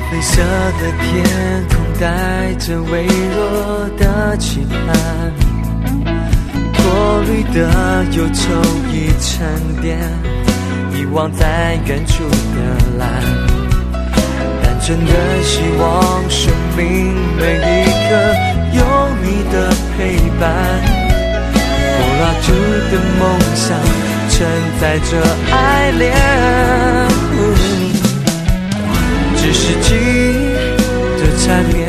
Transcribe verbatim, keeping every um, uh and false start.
灰色的天空带着微弱的期盼，过滤的忧愁已沉淀，遗忘在远处的蓝。单纯的希望生命每一刻有你的陪伴，柏拉图的梦想承载着爱恋，嗯，只是记忆的缠绵